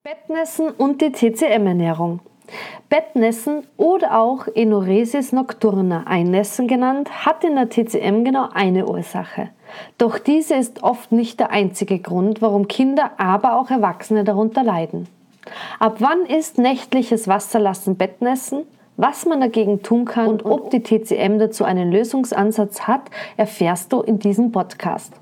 Bettnässen und die TCM-Ernährung. Bettnässen oder auch Enuresis nocturna, Einnässen genannt, hat in der TCM genau eine Ursache. Doch diese ist oft nicht der einzige Grund, warum Kinder, aber auch Erwachsene darunter leiden. Ab wann ist nächtliches Wasserlassen Bettnässen? Was man dagegen tun kann und ob die TCM dazu einen Lösungsansatz hat, erfährst du in diesem Podcast.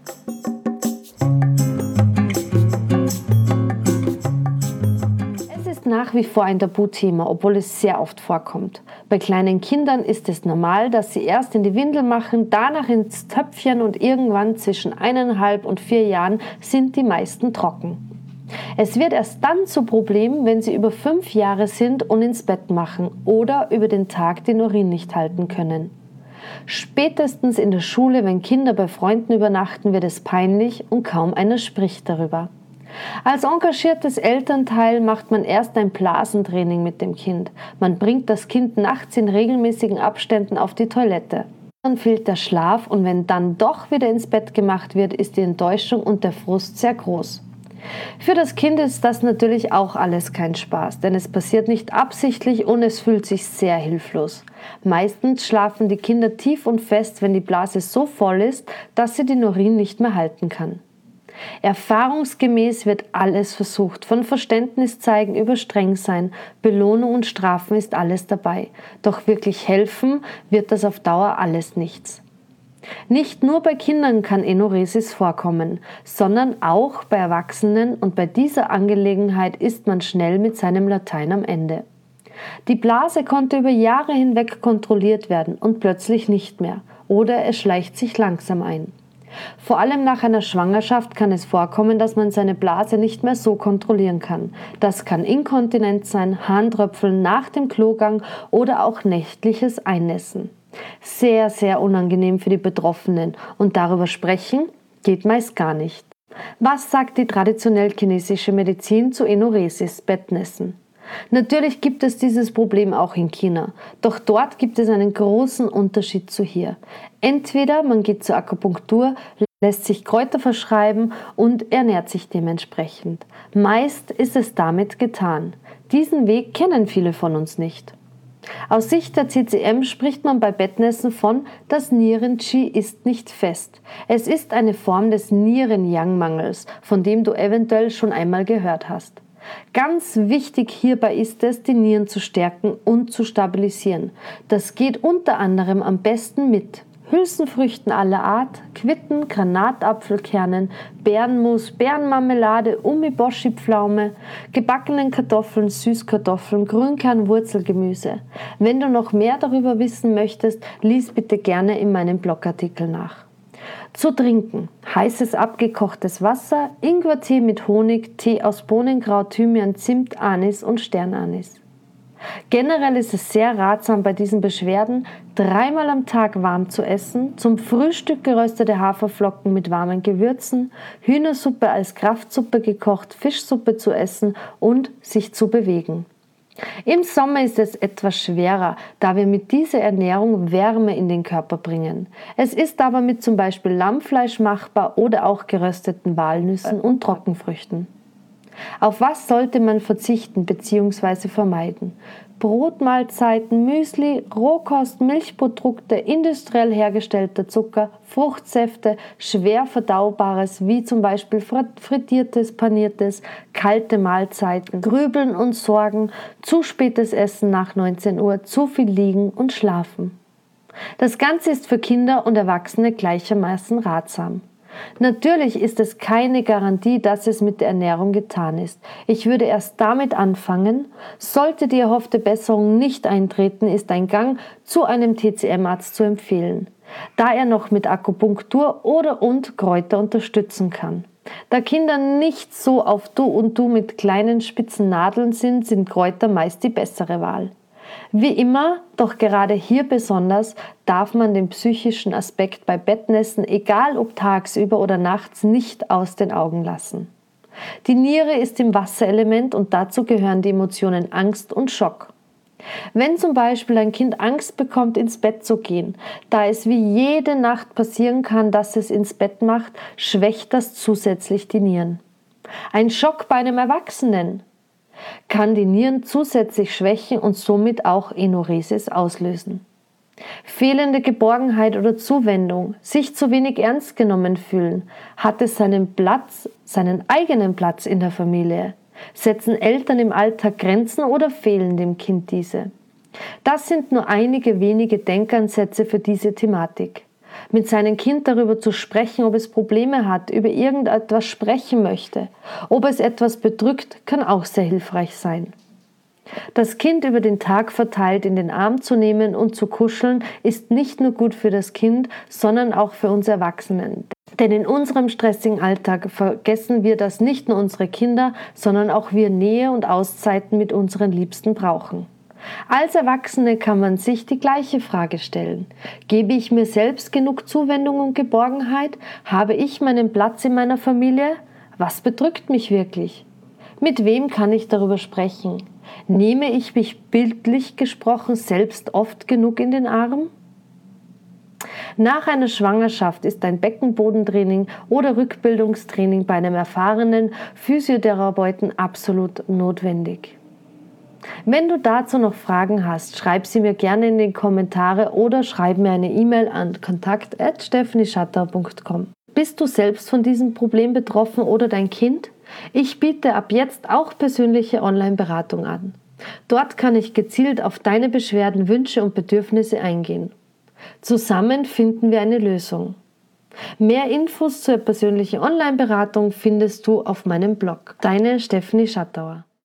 Nach wie vor ein Tabuthema, obwohl es sehr oft vorkommt. Bei kleinen Kindern ist es normal, dass sie erst in die Windel machen, danach ins Töpfchen und irgendwann zwischen 1,5 und 4 Jahren sind die meisten trocken. Es wird erst dann zu Problemen, wenn sie über 5 Jahre sind und ins Bett machen oder über den Tag den Urin nicht halten können. Spätestens in der Schule, wenn Kinder bei Freunden übernachten, wird es peinlich und kaum einer spricht darüber. Als engagiertes Elternteil macht man erst ein Blasentraining mit dem Kind. Man bringt das Kind nachts in regelmäßigen Abständen auf die Toilette. Dann fehlt der Schlaf und wenn dann doch wieder ins Bett gemacht wird, ist die Enttäuschung und der Frust sehr groß. Für das Kind ist das natürlich auch alles kein Spaß, denn es passiert nicht absichtlich und es fühlt sich sehr hilflos. Meistens schlafen die Kinder tief und fest, wenn die Blase so voll ist, dass sie den Urin nicht mehr halten kann. Erfahrungsgemäß wird alles versucht, von Verständnis zeigen über streng sein, Belohnung und Strafen ist alles dabei. Doch wirklich helfen wird das auf Dauer alles nichts. Nicht nur bei Kindern kann Enuresis vorkommen, sondern auch bei Erwachsenen und bei dieser Angelegenheit ist man schnell mit seinem Latein am Ende. Die Blase konnte über Jahre hinweg kontrolliert werden und plötzlich nicht mehr oder es schleicht sich langsam ein. Vor allem nach einer Schwangerschaft kann es vorkommen, dass man seine Blase nicht mehr so kontrollieren kann. Das kann Inkontinenz sein, Harntröpfeln nach dem Klogang oder auch nächtliches Einnässen. Sehr, sehr unangenehm für die Betroffenen und darüber sprechen geht meist gar nicht. Was sagt die traditionell chinesische Medizin zu Enuresis, Bettnässen? Natürlich gibt es dieses Problem auch in China, doch dort gibt es einen großen Unterschied zu hier. Entweder man geht zur Akupunktur, lässt sich Kräuter verschreiben und ernährt sich dementsprechend. Meist ist es damit getan. Diesen Weg kennen viele von uns nicht. Aus Sicht der TCM spricht man bei Bettnässen von, das Nieren-Qi ist nicht fest. Es ist eine Form des Nieren-Yang-Mangels, von dem du eventuell schon einmal gehört hast. Ganz wichtig hierbei ist es, die Nieren zu stärken und zu stabilisieren. Das geht unter anderem am besten mit Hülsenfrüchten aller Art, Quitten, Granatapfelkernen, Beerenmus, Beerenmarmelade, Umeboshi-Pflaume, gebackenen Kartoffeln, Süßkartoffeln, Grünkernwurzelgemüse. Wenn du noch mehr darüber wissen möchtest, lies bitte gerne in meinem Blogartikel nach. Zu trinken: heißes abgekochtes Wasser, Ingwertee mit Honig, Tee aus Bohnenkraut, Thymian, Zimt, Anis und Sternanis. Generell ist es sehr ratsam, bei diesen Beschwerden 3-mal am Tag warm zu essen, zum Frühstück geröstete Haferflocken mit warmen Gewürzen, Hühnersuppe als Kraftsuppe gekocht, Fischsuppe zu essen und sich zu bewegen. Im Sommer ist es etwas schwerer, da wir mit dieser Ernährung Wärme in den Körper bringen. Es ist aber mit zum Beispiel Lammfleisch machbar oder auch gerösteten Walnüssen und Trockenfrüchten. Auf was sollte man verzichten bzw. vermeiden? Brotmahlzeiten, Müsli, Rohkost, Milchprodukte, industriell hergestellter Zucker, Fruchtsäfte, schwer verdaubares wie zum Beispiel frittiertes, paniertes, kalte Mahlzeiten, Grübeln und Sorgen, zu spätes Essen nach 19 Uhr, zu viel liegen und schlafen. Das Ganze ist für Kinder und Erwachsene gleichermaßen ratsam. Natürlich ist es keine Garantie, dass es mit der Ernährung getan ist. Ich würde erst damit anfangen. Sollte die erhoffte Besserung nicht eintreten, ist ein Gang zu einem TCM-Arzt zu empfehlen, da er noch mit Akupunktur und Kräuter unterstützen kann. Da Kinder nicht so auf Du und Du mit kleinen spitzen Nadeln sind Kräuter meist die bessere Wahl. Wie immer, doch gerade hier besonders, darf man den psychischen Aspekt bei Bettnässen, egal ob tagsüber oder nachts, nicht aus den Augen lassen. Die Niere ist im Wasserelement und dazu gehören die Emotionen Angst und Schock. Wenn zum Beispiel ein Kind Angst bekommt, ins Bett zu gehen, da es wie jede Nacht passieren kann, dass es ins Bett macht, schwächt das zusätzlich die Nieren. Ein Schock bei einem Erwachsenen. kann die Nieren zusätzlich schwächen und somit auch Enuresis auslösen. Fehlende Geborgenheit oder Zuwendung, sich zu wenig ernst genommen fühlen, hat es seinen eigenen Platz in der Familie? Setzen Eltern im Alltag Grenzen oder fehlen dem Kind diese? Das sind nur einige wenige Denkansätze für diese Thematik. Mit seinem Kind darüber zu sprechen, ob es Probleme hat, über irgendetwas sprechen möchte, ob es etwas bedrückt, kann auch sehr hilfreich sein. Das Kind über den Tag verteilt in den Arm zu nehmen und zu kuscheln, ist nicht nur gut für das Kind, sondern auch für uns Erwachsenen. Denn in unserem stressigen Alltag vergessen wir, dass nicht nur unsere Kinder, sondern auch wir Nähe und Auszeiten mit unseren Liebsten brauchen. Als Erwachsene kann man sich die gleiche Frage stellen. Gebe ich mir selbst genug Zuwendung und Geborgenheit? Habe ich meinen Platz in meiner Familie? Was bedrückt mich wirklich? Mit wem kann ich darüber sprechen? Nehme ich mich bildlich gesprochen selbst oft genug in den Arm? Nach einer Schwangerschaft ist ein Beckenbodentraining oder Rückbildungstraining bei einem erfahrenen Physiotherapeuten absolut notwendig. Wenn du dazu noch Fragen hast, schreib sie mir gerne in die Kommentare oder schreib mir eine E-Mail an kontakt@stephanieschattauer.com. Bist du selbst von diesem Problem betroffen oder dein Kind? Ich biete ab jetzt auch persönliche Online-Beratung an. Dort kann ich gezielt auf deine Beschwerden, Wünsche und Bedürfnisse eingehen. Zusammen finden wir eine Lösung. Mehr Infos zur persönlichen Online-Beratung findest du auf meinem Blog. Deine Stephanie Schattauer.